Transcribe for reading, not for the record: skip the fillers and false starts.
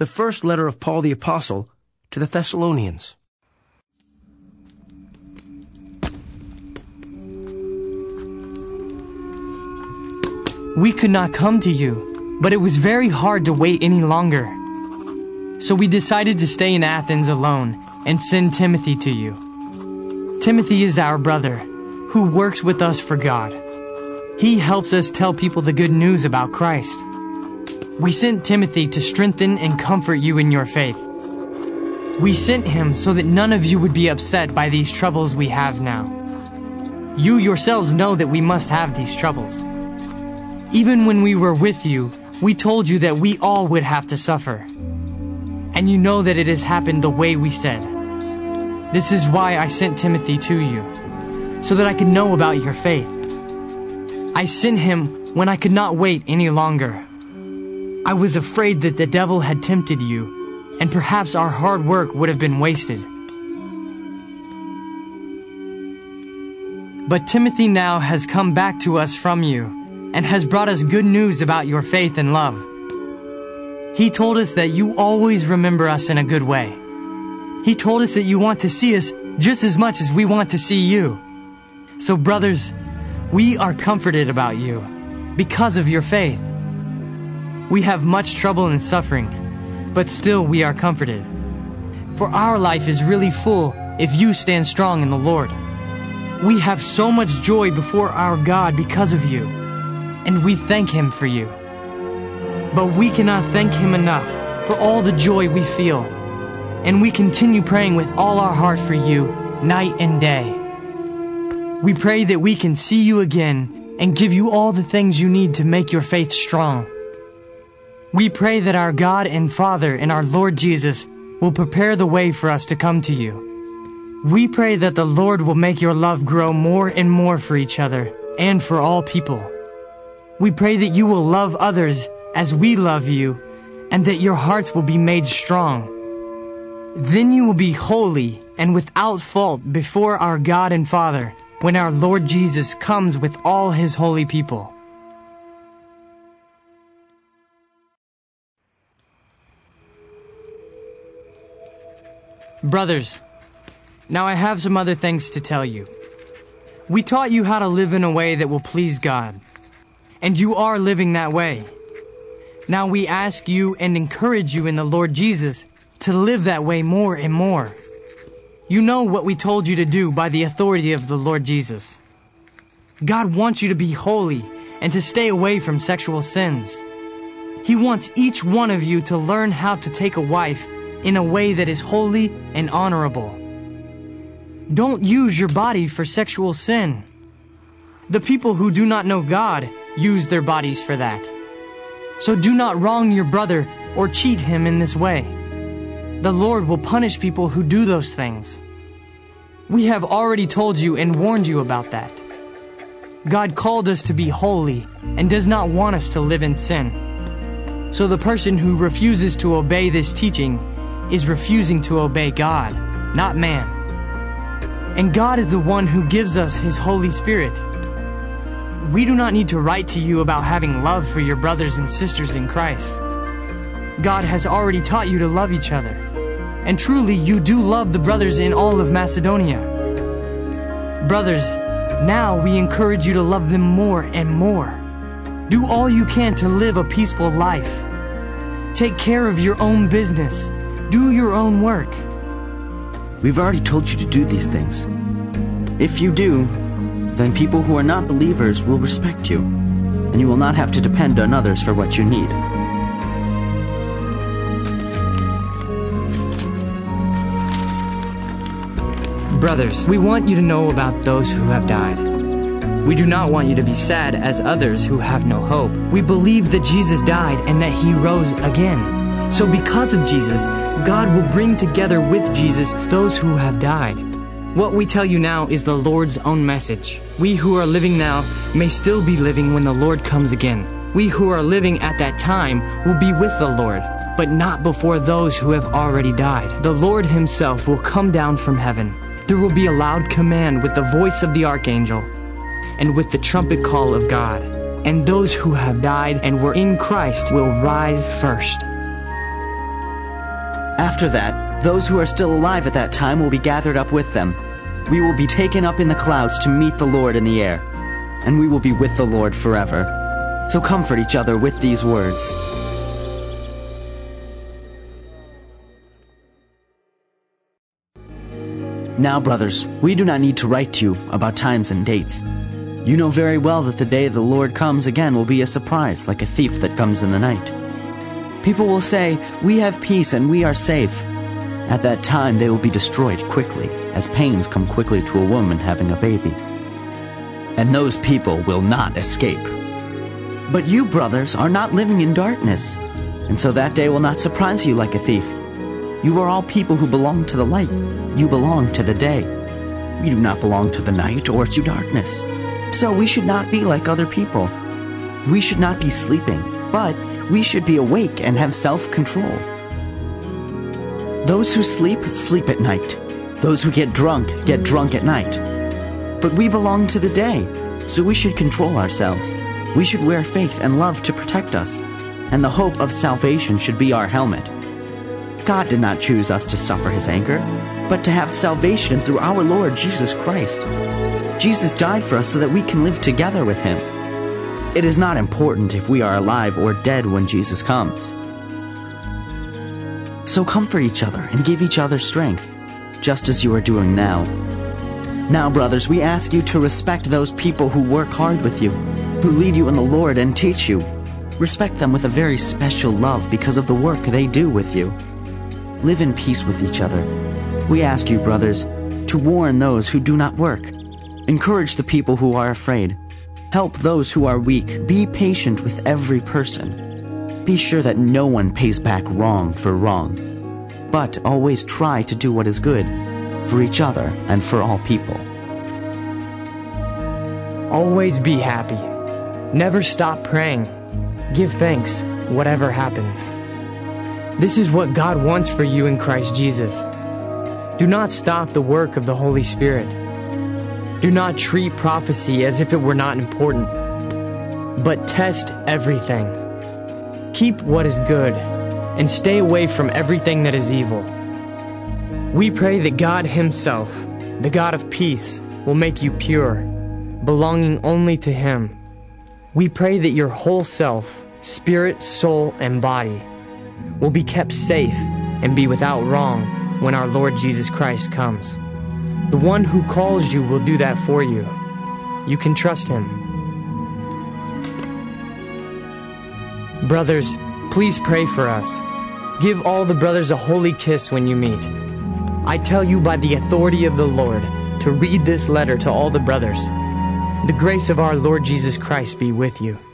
the first letter of Paul the Apostle to the Thessalonians. We could not come to you, but it was very hard to wait any longer. So we decided to stay in Athens alone and send Timothy to you. Timothy is our brother, who works with us for God. He helps us tell people the good news about Christ. We sent Timothy to strengthen and comfort you in your faith. We sent him so that none of you would be upset by these troubles we have now. You yourselves know that we must have these troubles. Even when we were with you, we told you that we all would have to suffer. And you know that it has happened the way we said. This is why I sent Timothy to you, so that I could know about your faith. I sent him when I could not wait any longer. I was afraid that the devil had tempted you, and perhaps our hard work would have been wasted. But Timothy now has come back to us from you, and has brought us good news about your faith and love. He told us that you always remember us in a good way. He told us that you want to see us just as much as we want to see you. So brothers, we are comforted about you because of your faith. We have much trouble and suffering, but still we are comforted. For our life is really full if you stand strong in the Lord. We have so much joy before our God because of you, and we thank Him for you. But we cannot thank Him enough for all the joy we feel, and we continue praying with all our heart for you, night and day. We pray that we can see you again and give you all the things you need to make your faith strong. We pray that our God and Father and our Lord Jesus will prepare the way for us to come to you. We pray that the Lord will make your love grow more and more for each other and for all people. We pray that you will love others as we love you, and that your hearts will be made strong. Then you will be holy and without fault before our God and Father when our Lord Jesus comes with all His holy people. Brothers, now I have some other things to tell you. We taught you how to live in a way that will please God, and you are living that way. Now we ask you and encourage you in the Lord Jesus to live that way more and more. You know what we told you to do by the authority of the Lord Jesus. God wants you to be holy and to stay away from sexual sins. He wants each one of you to learn how to take a wife in a way that is holy and honorable. Don't use your body for sexual sin. The people who do not know God use their bodies for that. So do not wrong your brother or cheat him in this way. The Lord will punish people who do those things. We have already told you and warned you about that. God called us to be holy and does not want us to live in sin. So the person who refuses to obey this teaching is refusing to obey God, not man. And God is the one who gives us His Holy Spirit. We do not need to write to you about having love for your brothers and sisters in Christ. God has already taught you to love each other. And truly, you do love the brothers in all of Macedonia. Brothers, now we encourage you to love them more and more. Do all you can to live a peaceful life. Take care of your own business. Do your own work. We've already told you to do these things. If you do, then people who are not believers will respect you, and you will not have to depend on others for what you need. Brothers, we want you to know about those who have died. We do not want you to be sad as others who have no hope. We believe that Jesus died and that He rose again. So because of Jesus, God will bring together with Jesus those who have died. What we tell you now is the Lord's own message. We who are living now may still be living when the Lord comes again. We who are living at that time will be with the Lord, but not before those who have already died. The Lord Himself will come down from heaven. There will be a loud command with the voice of the archangel and with the trumpet call of God. And those who have died and were in Christ will rise first. After that, those who are still alive at that time will be gathered up with them. We will be taken up in the clouds to meet the Lord in the air, and we will be with the Lord forever. So comfort each other with these words. Now, brothers, we do not need to write to you about times and dates. You know very well that the day the Lord comes again will be a surprise, like a thief that comes in the night. People will say, "We have peace and we are safe." At that time they will be destroyed quickly, as pains come quickly to a woman having a baby. And those people will not escape. But you, brothers, are not living in darkness, and so that day will not surprise you like a thief. You are all people who belong to the light. You belong to the day. We do not belong to the night or to darkness. So we should not be like other people. We should not be sleeping, but we should be awake and have self-control. Those who sleep, sleep at night. Those who get drunk at night. But we belong to the day, so we should control ourselves. We should wear faith and love to protect us, and the hope of salvation should be our helmet. God did not choose us to suffer his anger, but to have salvation through our Lord Jesus Christ. Jesus died for us so that we can live together with him. It is not important if we are alive or dead when Jesus comes. So comfort each other and give each other strength, just as you are doing now. Now, brothers, we ask you to respect those people who work hard with you, who lead you in the Lord and teach you. Respect them with a very special love because of the work they do with you. Live in peace with each other. We ask you, brothers, to warn those who do not work. Encourage the people who are afraid. Help those who are weak. Be patient with every person. Be sure that no one pays back wrong for wrong, but always try to do what is good for each other and for all people. Always be happy. Never stop praying. Give thanks, whatever happens. This is what God wants for you in Christ Jesus. Do not stop the work of the Holy Spirit. Do not treat prophecy as if it were not important, but test everything. Keep what is good, and stay away from everything that is evil. We pray that God himself, the God of peace, will make you pure, belonging only to him. We pray that your whole self, spirit, soul, and body will be kept safe and be without wrong when our Lord Jesus Christ comes. The one who calls you will do that for you. You can trust him. Brothers, please pray for us. Give all the brothers a holy kiss when you meet. I tell you by the authority of the Lord to read this letter to all the brothers. The grace of our Lord Jesus Christ be with you.